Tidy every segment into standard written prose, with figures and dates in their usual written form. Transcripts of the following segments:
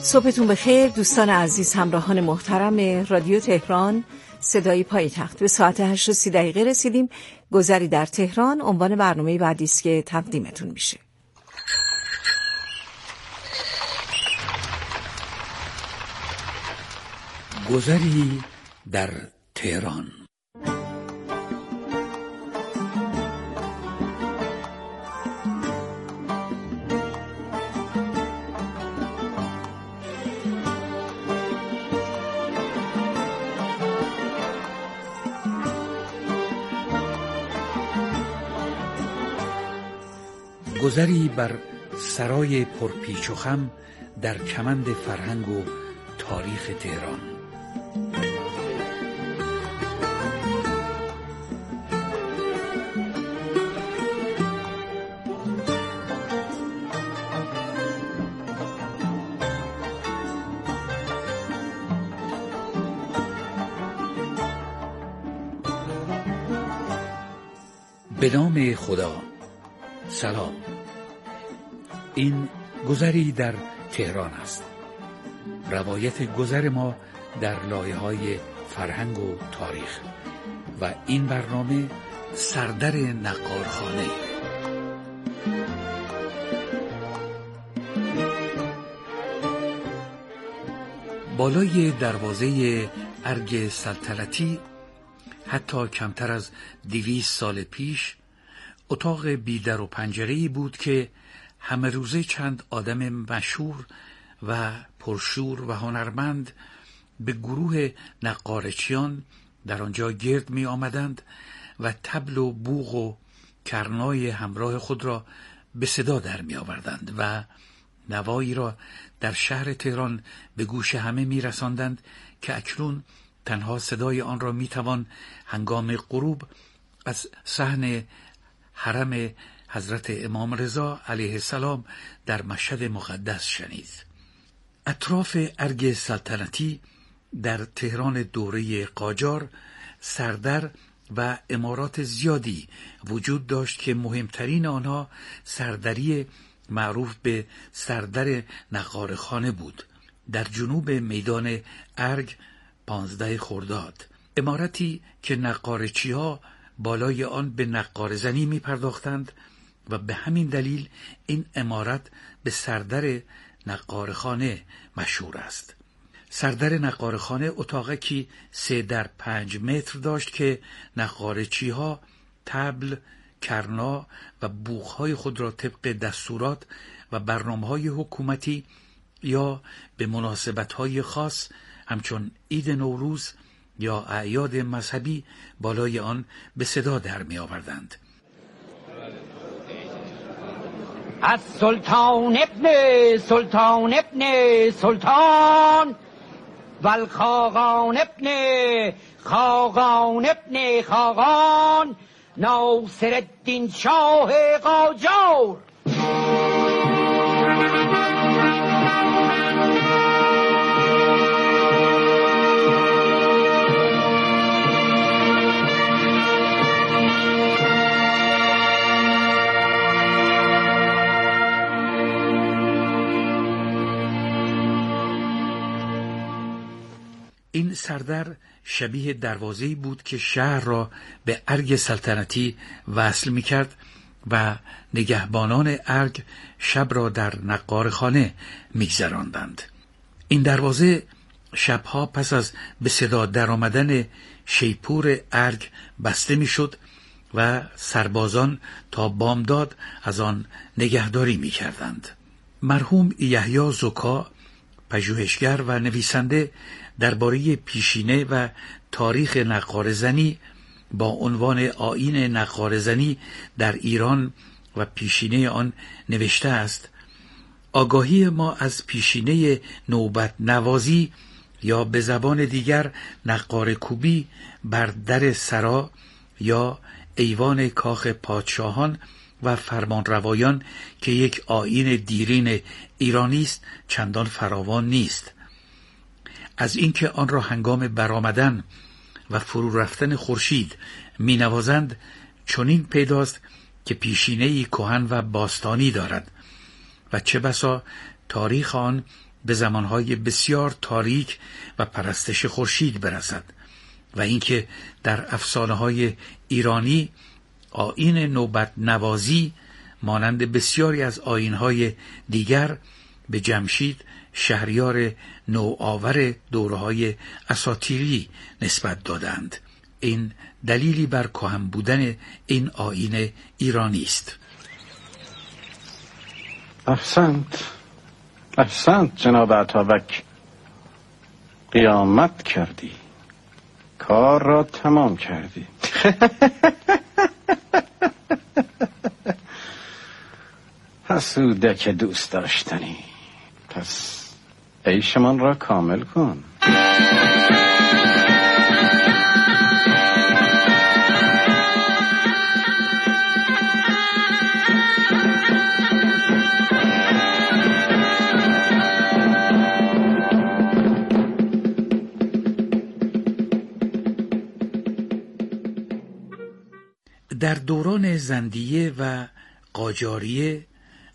صبحتون بخیر دوستان عزیز، همراهان محترم رادیو تهران صدای پایتخت. به ساعت 8:30 رسیدیم. گذری در تهران عنوان برنامه بعدی است که تقدیمتون میشه. گذری در تهران. گذری بر سرای پرپیچ و خم در کمند فرهنگ و تاریخ تهران. به نام خدا. سلام. این گذری در تهران است. روایت گذر ما در لایه‌های فرهنگ و تاریخ و این برنامه سردر نقارخانه. بالای دروازه ارگ سلطنتی حتی کمتر از 200 سال پیش اتاق بیدر و پنجره‌ای بود که همه روزه چند آدم مشهور و پرشور و هنرمند به گروه نقارچیان در آنجا گرد می آمدند و طبل و بوق و کرنای همراه خود را به صدا در می آوردند و نوایی را در شهر تهران به گوش همه می رساندند که اکنون تنها صدای آن را می توان هنگام غروب از صحن حرم حضرت امام رضا علیه السلام در مشهد مقدس شنید. اطراف ارگ سلطنتی در تهران دوره قاجار سردر و امارات زیادی وجود داشت که مهمترین آنها سردری معروف به سردر نقارخانه بود در جنوب میدان ارگ 15 خرداد. امارتی که نقارچی‌ها بالای آن به نقاره‌زنی می پرداختند و به همین دلیل این عمارت به سردر نقارخانه مشهور است. سردر نقارخانه اتاقکی 3x5 متر داشت که نقارچی‌ها طبل، کرنا و بوق‌های خود را طبق دستورات و برنامه‌های حکومتی یا به مناسبت‌های خاص همچون عید نوروز یا اعیاد مذهبی بالای آن به صدا در می آوردند. از سلطان ابن سلطان ابن سلطان والخاقان ابن خاقان ابن خاقان ناصر الدین شاه قاجار. این سردر شبیه دروازه‌ای بود که شهر را به ارگ سلطنتی وصل می‌کرد و نگهبانان ارگ شب را در نقارخانه می‌گذراندند. این دروازه شبها پس از به صدا درآمدن شیپور ارگ بسته می‌شد و سربازان تا بامداد از آن نگهداری می‌کردند. مرحوم یحیی زکا، پژوهشگر و نویسنده درباره پیشینه و تاریخ نقاره‌زنی با عنوان آیین نقاره‌زنی در ایران و پیشینه آن نوشته است: آگاهی ما از پیشینه نوبت نوازی یا به زبان دیگر نقاره کوبی بر در سرا یا ایوان کاخ پادشاهان و فرمانروایان که یک آیین دیرین ایرانی است چندان فراوان نیست. از اینکه آن را هنگام برآمدن و فرو رفتن خورشید می نوازند چنین پیداست که پیشینه‌ای کهن و باستانی دارد و چه بسا تاریخ آن به زمانهای بسیار تاریک و پرستش خورشید برسد و اینکه در افسانه‌های ایرانی آیین نوبت نوازی مانند بسیاری از آیین‌های دیگر به جمشید شهریار نوآور دوره‌های اساطیری نسبت دادند. این دلیلی بر کهن بودن این آیین ایرانی است. احسنت جناب اتابک، قیامت کردی، کار را تمام کردی. حسودک دوست داشتنی، پس عیشمان را کامل کن. در دوران زندیه و قاجاریه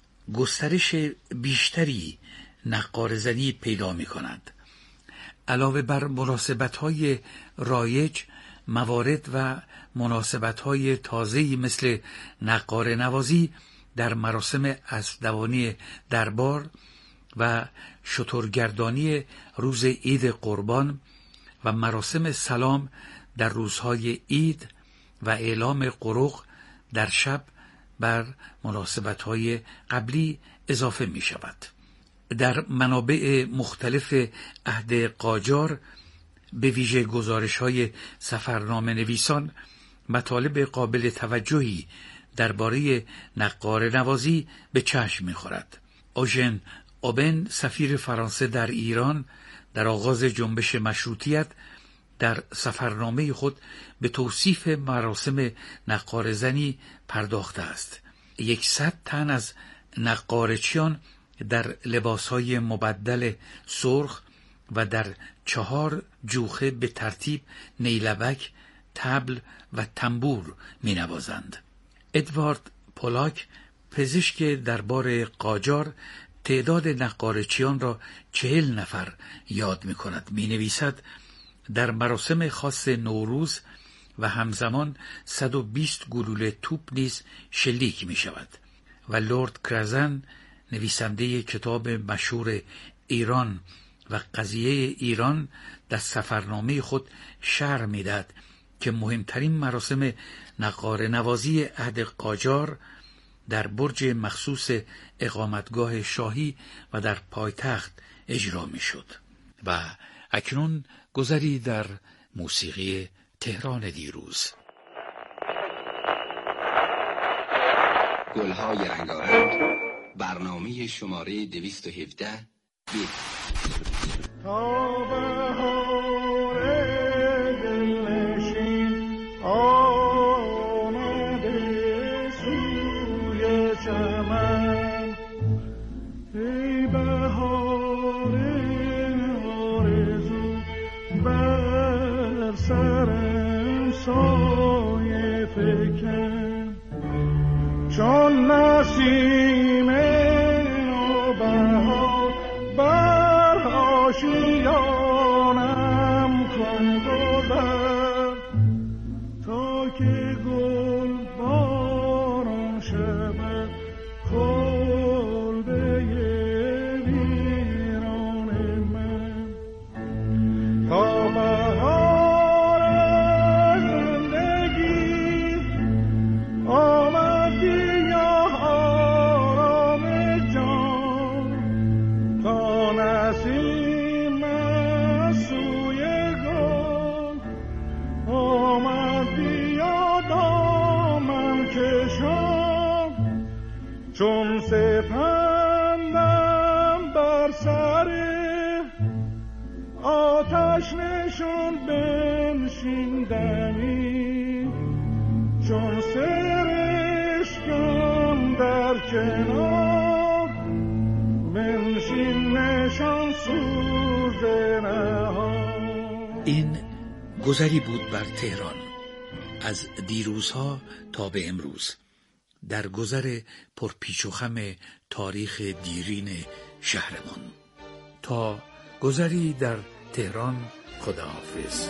گسترش بیشتری نقاره‌زنی پیدا می‌کند. علاوه بر مناسبت‌های رایج، موارد و مناسبت‌های تازه‌ای مثل نقاره نوازی در مراسم اسبدوانی دربار و شترگردانی روز عید قربان و مراسم سلام در روزهای عید و اعلام قرق در شب بر مناسبت‌های قبلی اضافه می شود. در منابع مختلف عهد قاجار به ویژه گزارش‌های سفرنامه نویسان مطالب قابل توجهی درباره نقاره نوازی به چشم می خورد. اوژن اوبن سفیر فرانسه در ایران در آغاز جنبش مشروطیت در سفرنامه خود به توصیف مراسم نقاره‌زنی پرداخته است. 100 تن از نقارچیان در لباسهای مبدل سرخ و در 4 جوخه به ترتیب نیلبک، طبل و تنبور می نوازند. ادوارد پولاک، پزشک دربار قاجار، تعداد نقارچیان را 40 نفر یاد می کند. می نویسد در مراسم خاص نوروز و همزمان 120 گلوله توپ نیز شلیک می شود. و لورد کرزن، نویسنده کتاب مشهور ایران و قضیه ایران، در سفرنامه خود شرح می دهد که مهمترین مراسم نقاره نوازی عهد قاجار در برج مخصوص اقامتگاه شاهی و در پایتخت اجرا می شد. و اکنون گذری در موسیقی تهران دیروز. گلهای رنگارنگ، برنامه شماره 217. چون نسیم نوبهار بر آشیانم کن گذر، تا که گل باران شود کلبه ویران من. تا بهار زندگی آمدی چون سپندم بر سر آتش نشون بنشیندنی، چون سرشکم در کنار بنشین نشان سوزنها. این گذری بود بر تهران از دیروزها تا به امروز، در گذر پرپیچ و خم تاریخ دیرین شهرمان. تا گذری در تهران. خداحافظ.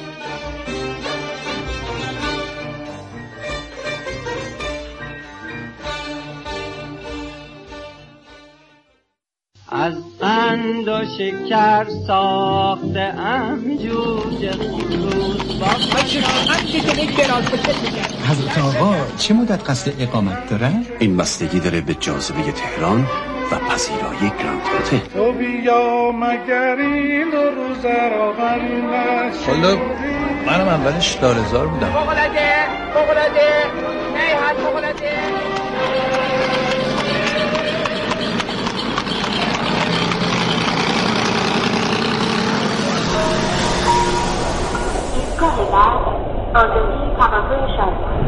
از قند و شکر ساخته ام جوجه خصوص با حضرت آقا چه مدت قصد اقامت دارن؟ این بستگی داره به جاذبه تهران و پذیرایی گراند هتل. تو بیا مگر این روز را غم والا منم اولش دارزار بودم. فوق‌العاده نیحت فوق‌العاده. ایستگاه بعد آزادی تقاطع شد.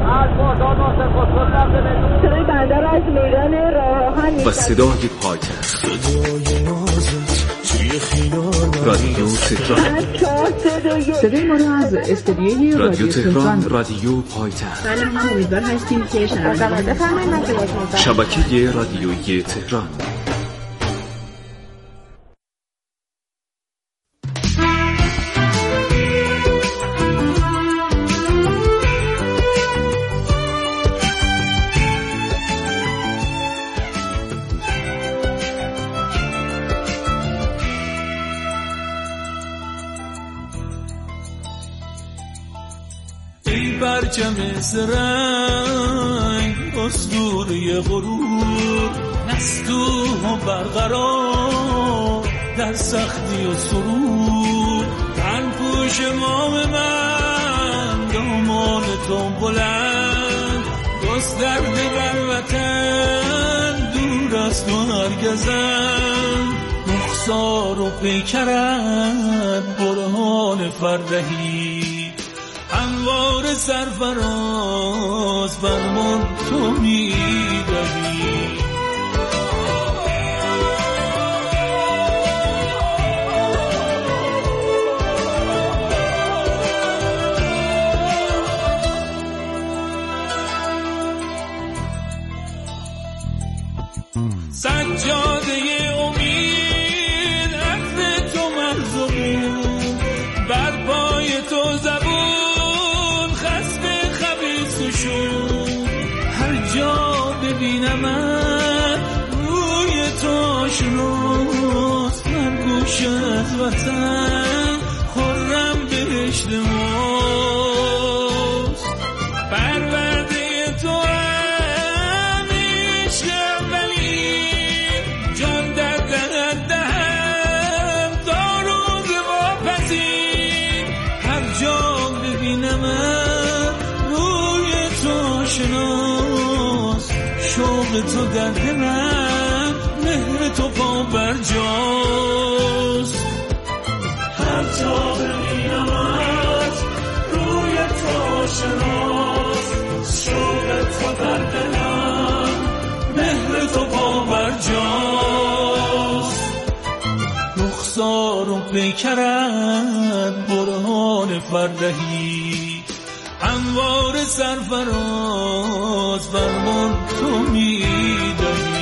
صدای بندر از میدان راه آهن و صدای پایتخت رادیو تهران. صدای ما رو از استودیوی رادیو تهران، رادیو پایتخت. هم امیدوار هستیم که شبکه رادیویی تهران. پرچم سرنگ اسطوره غرور نستوه و برقرار در سختی و سرور. تن پوش مام من دامان تو بلند گسترده بر وطن دور از تو هرگزن. رخسار و پیکرت برهان فرهی انوار سرفراز فرمان تو میدهی. سجاده امید عفو تو مرزمون بر پای تو زبون خسب خبیث شون. هر جا ببینمت روی تو آشناست من گوش از وطن خرم بهشت ماست. پرورده تو همیشه اولی جان در دهن تا روز واپسین. هر جا ببینمت روی تو آشناست شوق تو در دلم مهر تو پا بر جاست. هر جا ببینمت روی تو آشناست شوق تو در دلم مهر تو پا بر جاست. رخسار و پیکرت برهان فرهی انوار سرفراز فرمان تو میدهی.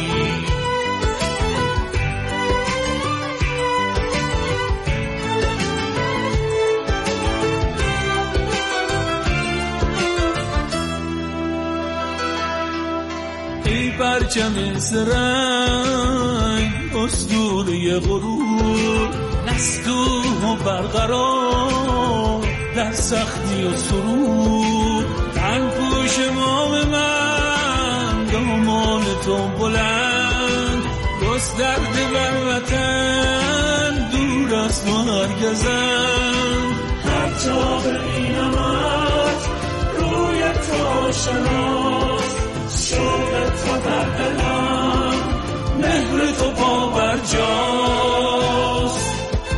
ای پرچم سرنگ اسطوره غرور نستوه و برقرار در سختی و سرور. تن پوش مام من دامان تو بلند گسترده بر وطن دور از تو هرگزن. هر جا ببینمت روی تو آشناست شوق تو در دلم مهر تو پا بر جاست.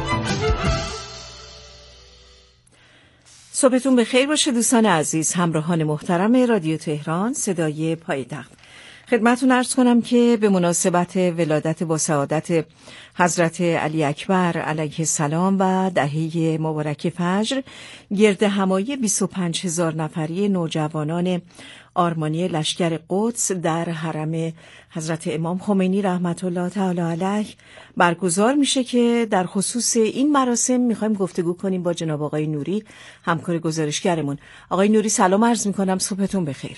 صبحتون بخیر باشه دوستان عزیز، همراهان محترم رادیو تهران صدای پایتخت. خدمتتون عرض کنم که به مناسبت ولادت با سعادت حضرت علی اکبر علیه السلام و دهه مبارک فجر، گرد همایی 25,000 نفری نوجوانان آرمانی لشکر قدس در حرم حضرت امام خمینی رحمت الله تعالی علیه برگزار میشه که در خصوص این مراسم میخوایم گفتگو کنیم با جناب آقای نوری، همکار گزارشگرمون. آقای نوری سلام عرض میکنم، صبحتون بخیر.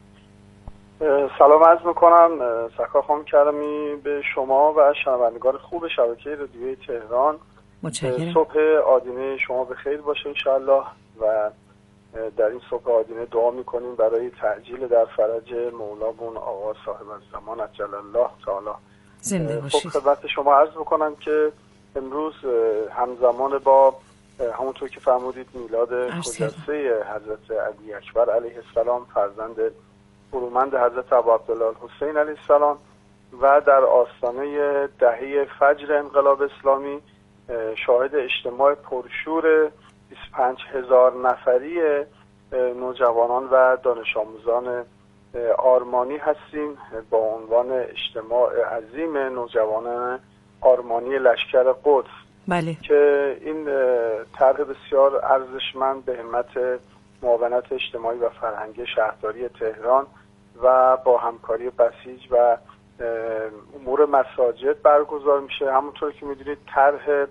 سلام عرض میکنم سرکار خانم کرمی به شما و شنوندگان خوب شبکه رادیوی تهران. متشکرم. صبح آدینه شما بخیر باشه انشاءالله و در این صبح آدینه دعا میکنیم برای تعجیل در فرج مولامون آقا صاحب الزمان عجل الله تعالی. زنده باشید. خدمت شما عرض بکنم که امروز همزمان با همونطور که فرمودید میلاد خجسته حضرت علی اکبر علیه السلام فرزند برومند حضرت ابو عبدالله الحسین علیه السلام و در آستانه دهه فجر انقلاب اسلامی شاهد اجتماع پرشور 25,000 نفری نوجوانان و دانش آموزان آرمانی هستیم با عنوان اجتماع عظیم نوجوانان آرمانی لشکر قدس. بله. که این طرح بسیار ارزشمند به همت معاونت اجتماعی و فرهنگی شهرداری تهران و با همکاری بسیج و امور مساجد برگزار میشه. همونطور که میدونید طرح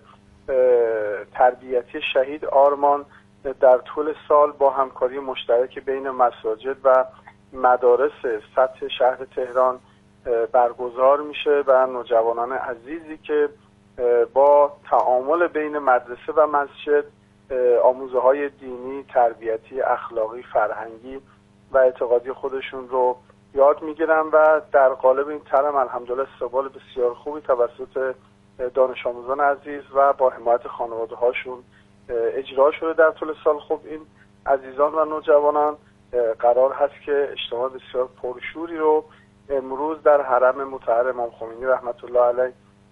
تربیتی شهید آرمان در طول سال با همکاری مشترک بین مساجد و مدارس سطح شهر تهران برگزار میشه و نوجوانان عزیزی که با تعامل بین مدرسه و مسجد آموزه های دینی، تربیتی، اخلاقی، فرهنگی و اعتقادی خودشون رو یاد میگیرن و در قالب این طرح الحمدلله استقبال بسیار خوبی توسط دانش آموزان عزیز و با حمایت خانواده هاشون اجرا شده در طول سال. خب این عزیزان و نوجوانان قرار هست که اجتماع بسیار پرشوری رو امروز در حرم مطهر امام خمینی رحمت الله علیه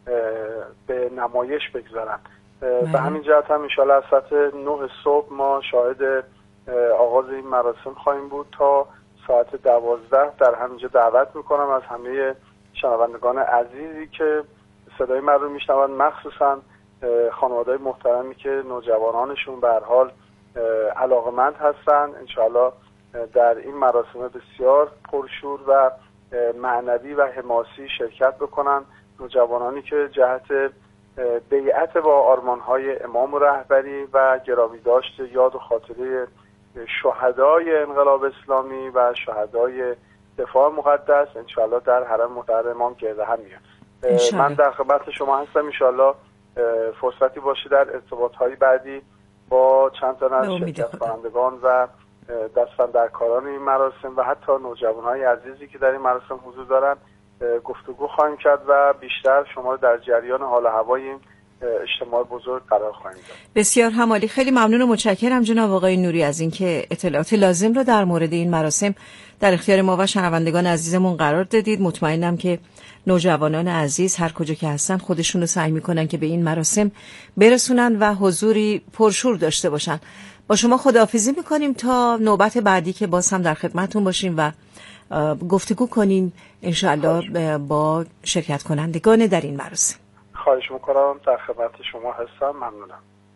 به نمایش بگذارن. به همین جهت هم انشاءالله از ساعت 9 صبح ما شاهد آغاز این مراسم خواهیم بود تا ساعت 12. در همینجا دعوت میکنم از همه شنوندگان عزیزی که صدای من رو میشنون، مخصوصا خانواده‌های محترمی که نوجوانانشون به هر حال علاقمند هستن، انشاءالله در این مراسم بسیار پرشور و معنوی و حماسی شرکت بکنن. نوجوانانی که جهت بیعت با آرمان‌های امام رهبری و گرامی داشت یاد و خاطره شهدای انقلاب اسلامی و شهدای دفاع مقدس انشاءالله در حرم مطهر امام گرد هم میان. من در خدمت شما هستم، انشاءالله فرصتی باشه در ارتباط‌های بعدی با چند تا از شرکت کنندگان و دست‌اندرکاران این مراسم و حتی نوجوان‌های عزیزی که در این مراسم حضور دارن گفتگو خواهیم کرد و بیشتر شما در جریان حال و هوای این اجتماع بزرگ قرار خواهیم داد. بسیار همالی. خیلی ممنون و متشکرم جناب آقای نوری از اینکه اطلاعات لازم را در مورد این مراسم در اختیار ما و شنوندگان عزیزمون قرار دادید. مطمئنم که نوجوانان عزیز هر کجا که هستن خودشون رو سعی میکنن که به این مراسم برسونن و حضوری پرشور داشته باشن. با شما خداحافظی میکنیم تا نوبت بعدی که باز هم در خدمتون باشیم و گفتگو کنیم انشاءالله با شرکت کنندگان در این مراسم. خواهش میکنم، در خدمت شما هستم. ممنونم.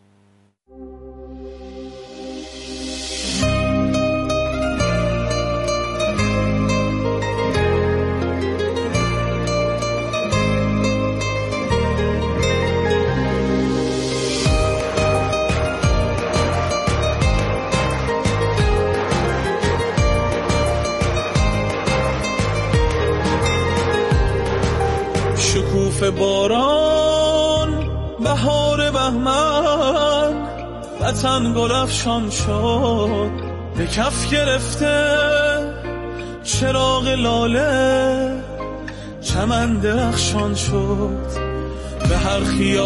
شکوف باران بهار بهمن وطن گل افشان شد، به کف گرفته چراغ لاله چمن درخشان شد. به هر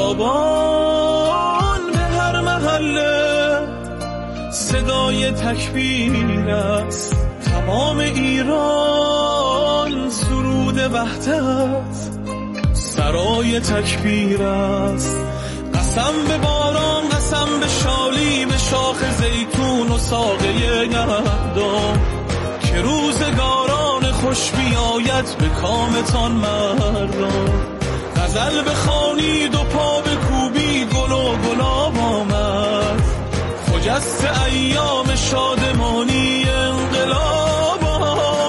خیابان به هر محله صدای تکبیر است، تمام ایران سرود وحدت سرای تکبیر است. قسم به باران، قسم به شالی، به شاخ زیتون و ساقه گندم که روزگاران خوش بیاید به کامتان مردم. غزل بخوانید و پا بکوبید گل و گلاب آمد، خجسته ایام شادمانی انقلاب آمد.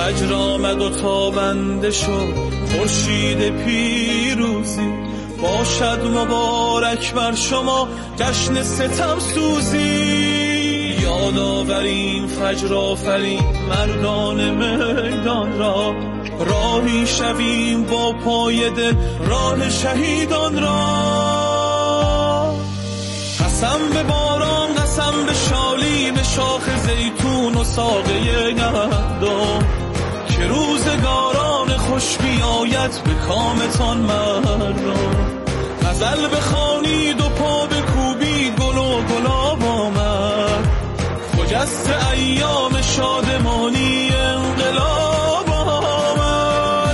فجر آمد و تابنده شد خورشید پیروزی، باشد مبارک بر شما جشن ستم سوزی. یاد آوریم فجر آفرین مردان میدان را، راهی شویم با پای دل راه شهیدان را. قسم به باران، قسم به شالی، به شاخ زیتون و ساقه گندم، که روزگاران خوش بیاید به کامتان مردم. غزل بخوانید و پا بکوبید، گل و گلاب آمد، خجست ایام شادمانی انقلاب آمد.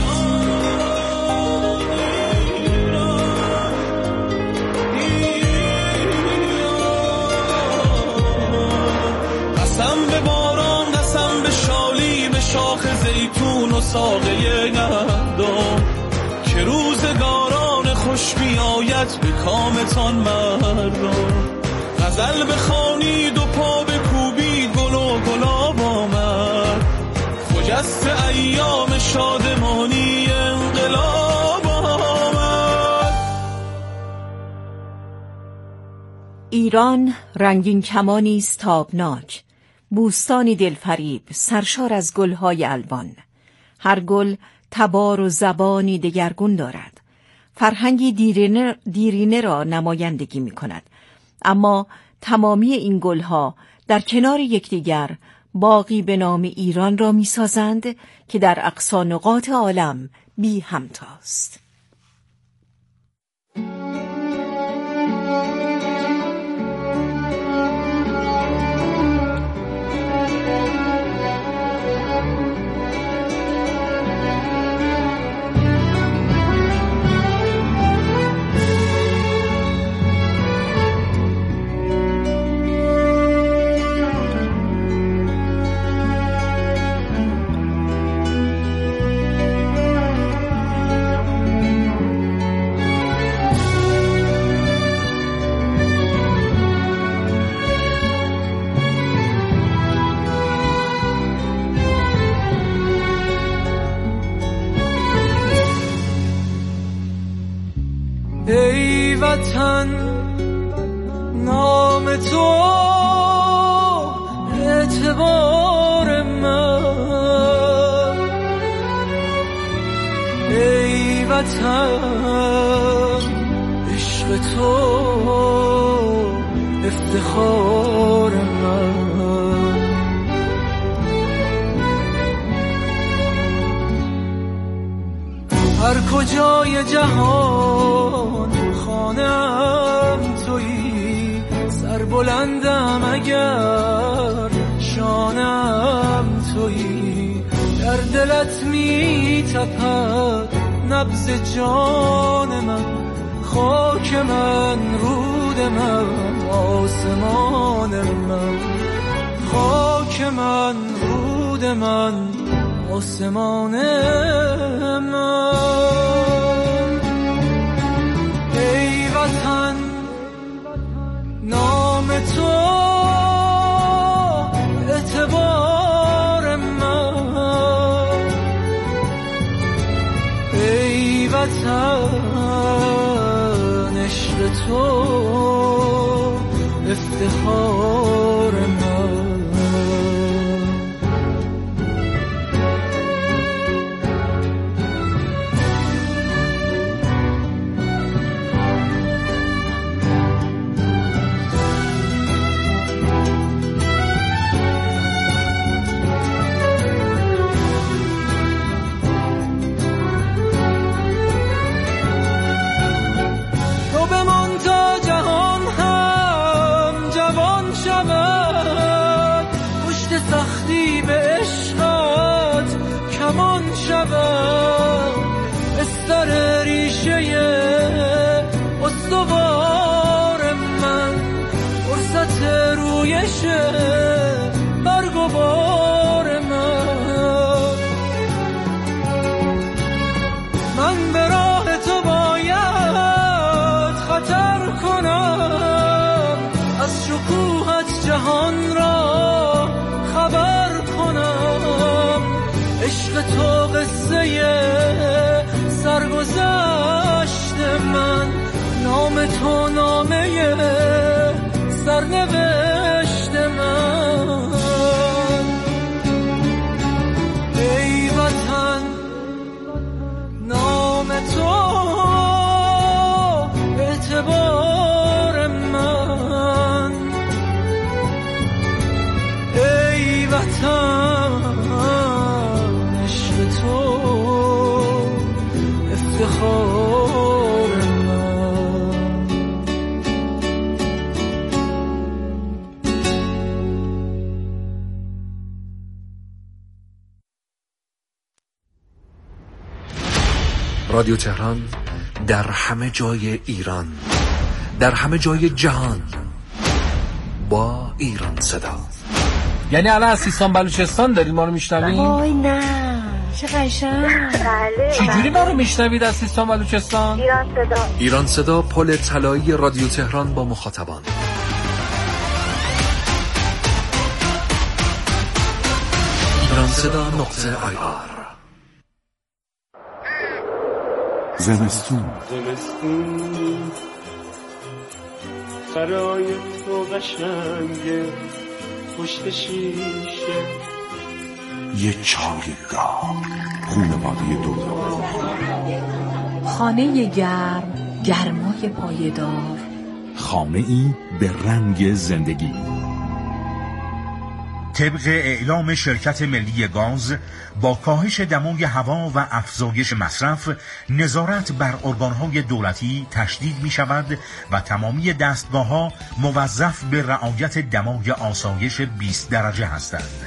قسم به باران، قسم به شالی، به شاخ زیتون و ساقه گندم، که روزگاران خوش بیاید به کامتان مردم. غزل بخوانید و پا بکوبید، گل و گلاب آمد، خجست ایام شادمانی انقلاب آمد. ایران رنگین کمانی است تابناک، بوستانی دلفریب سرشار از گلهای الوان. هر گل تبار و زبانی دگرگون دارد، فرهنگی دیرینه را نمایندگی می کند. اما تمامی این گلها در کنار یکدیگر باغی به نام ایران را می سازند که در اقصا نقاط عالم بی همتاست. ای وطن نام تو اعتبار من، ای وطن عشق تو افتخار من. هر کجای جهان خانم تویی، سربلندم اگر شانم تویی. در دلت می تپد نبض جان من، خاک من، رود من، آسمان من. خاک من، رود من، آسمان من. ای وطن نام تو اعتبار من، ای وطن عشق تو افتخار من. بستر ریشه استوار من، فرصت رویش برگ و بار من. من به راه تو باید خطر کنم، از شکوهت جهان را خبر کنم. عشق تو قصه سرگذشت من، نام تو نامه سرنوشت من. ای وطن نام تو اعتبار من، ای وطن عشق تو افتخار من. رادیو تهران در همه جای ایران، در همه جای جهان، با ایران صدا. یعنی الان از سیستان بلوچستان دارید ما رو میشنوید؟ وای نه چه قشنگ. بله. چجوری ما رو میشنوید از سیستان بلوچستان؟ ایران صدا. ایران صدا، پل طلایی رادیو تهران با مخاطبان. ایران صدا .ir. زمستون برای تو قشنگه پشت شیشه، یه چای گرم، خونواده دور، خانه گرم، گرمای پایدار، خانه ای به رنگ زندگی. طبق اعلام شرکت ملی گاز، با کاهش دمای هوا و افزایش مصرف، نظارت بر ارگان‌های دولتی تشدید می‌شود و تمامی دستگاه‌ها موظف به رعایت دمای آسایش 20 درجه هستند.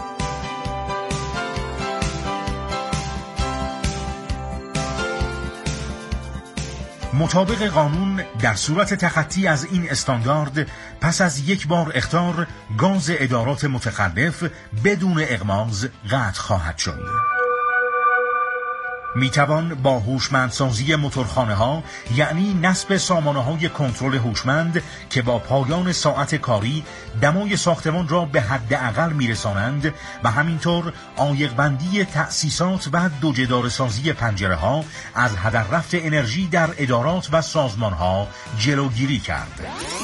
مطابق قانون، در صورت تخطی از این استاندارد، پس از یک بار اخطار، گاز ادارات متخلف بدون اغماض قطع خواهد شد. میتوان با هوشمندسازی موتورخانه ها، یعنی نصب سامانه های کنترل هوشمند که با پایان ساعت کاری دمای ساختمان را به حداقل میرسانند و همینطور عایق بندی تأسیسات و دوجدار سازی پنجره ها از هدر رفت انرژی در ادارات و سازمان ها جلوگیری کرد.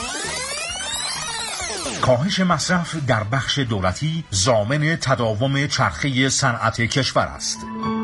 کاهش مصرف در بخش دولتی ضامن تداوم چرخه صنعت کشور است.